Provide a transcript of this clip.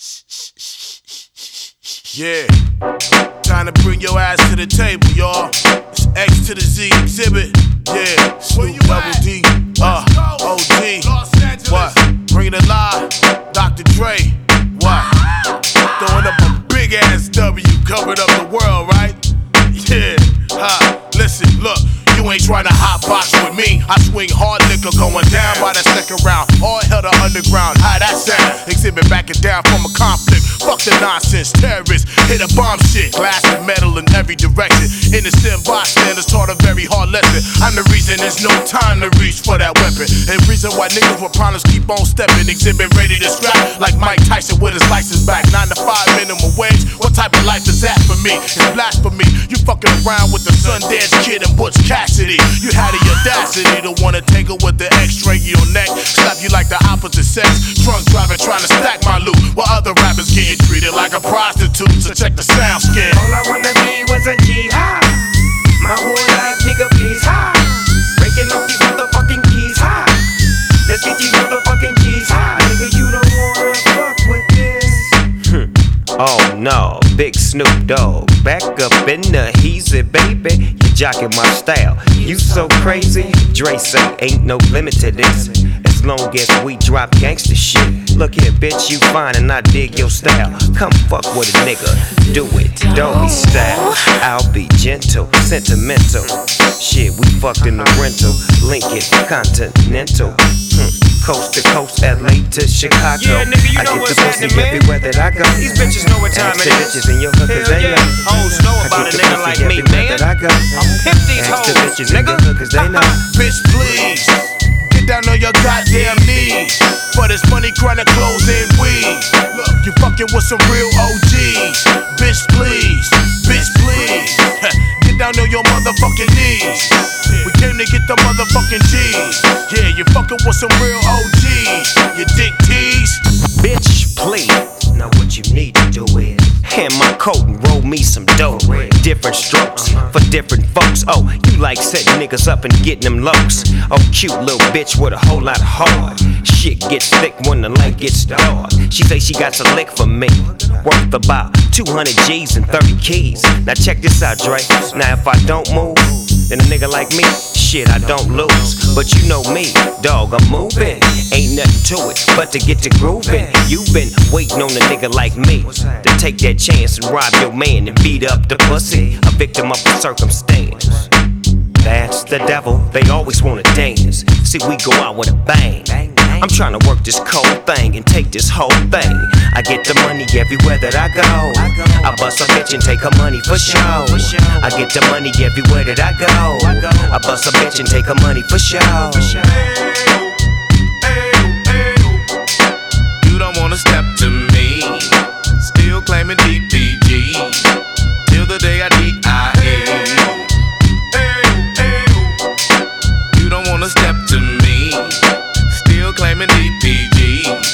Yeah, time to bring your ass to the table, y'all. It's X to the Z exhibit. Yeah, Snoop Double D, OG. What? Bring it alive, Dr. Dre. What? Throwing up a big ass W, covered up the world, right? Yeah, listen, look. You ain't tryna hotbox with me. I swing hard liquor going down by the second round. All hell to underground. How that sound? Exhibit backing down from a conflict. Fuck the nonsense. Terrorists hit a bomb shit. Glass and metal in every direction. Innocent bystanders taught a very hard lesson. I'm the reason there's no time to reach for that weapon. And reason why niggas with problems keep on stepping. Exhibit ready to scrap like Mike Tyson with his license back. 9 to 5 minimum wage. What type of life is that for me? It's blasphemy. You fucking around with the Sundance Kid and Butch Cassidy. You had the audacity to wanna tangle with the X-ray your neck, slap you like the opposite sex. Drunk driving, trying to stack my loot, while other rappers getting treated like a prostitute. So check the sound skin. All I wanna be was a G-high. My whole life, nigga, please high. Breaking off these motherfucking keys high. Let's get these motherfucking G's high. Nigga, you don't wanna fuck with this. Oh no, Big Snoop Dogg, back up in the heezy, baby. You jockin' my style, you so crazy. Dre say ain't no limit to this, as long as we drop gangsta shit. Look here, bitch, you fine and I dig your style. Come fuck with a nigga, do it, doggy style. I'll be gentle, sentimental. Shit, we fucked in the rental, Lincoln Continental. Coast to coast, LA to Chicago. Yeah, nigga, you I know get what's the pussy happening, man. everywhere that I go. These bitches know what time Ask it the is. bitches in your hookers, Hell they yeah. know. Hoes know about a nigga like me, man. I go. I'm pimp these Ask the hoes, bitches in nigga. your hookers, they know. Bitch, please, get down on your goddamn knees. For this money, chronic clothes and weed. Look, you fucking with some real OGs. Bitch, please, bitch, please. Get down on your motherfucking knees. We came to get the motherfucking G's. Yeah, you fucking with some real OGs. You dick tease. Bitch, please. Now what you need to do is hand my coat and roll me some dough. Different strokes for different folks. Oh, you like setting niggas up and getting them lokes. Oh, cute little bitch with a whole lot of heart. Shit gets thick when the light gets dark. She say she got a lick for me, worth about 200 G's and 30 keys. Now check this out, Dre. Now if I don't move, then a nigga like me, shit, I don't lose. But you know me, dog, I'm moving. Ain't nothing to it but to get to grooving. You been waiting on a nigga like me to take that chance and rob your man and beat up the pussy, a victim of the circumstance. That's the devil, they always wanna dance. See, we go out with a bang. I'm tryna work this cold thing and take this whole thing. I get the money everywhere that I go. I bust a bitch and take her money for show. I get the money everywhere that I go. I bust a bitch and take her money for show. You don't wanna step to me, still claiming DPG, till the day I DIA. You don't wanna step to me, still claiming DPG,